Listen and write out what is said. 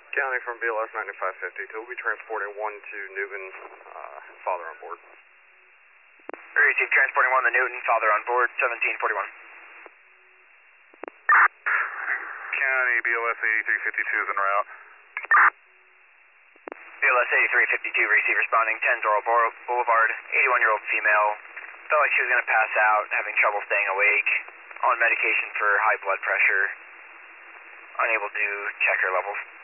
County from BLS 9552. We'll be transporting 1 to Newton, father on board. Received transporting 1 to Newton, father on board, 1741. County, BLS 8352 is en route. BLS 8352, receive responding, 10 Zorro Boulevard, 81-year-old female. Felt like she was going to pass out, having trouble staying awake, on medication for high blood pressure, unable to check her levels.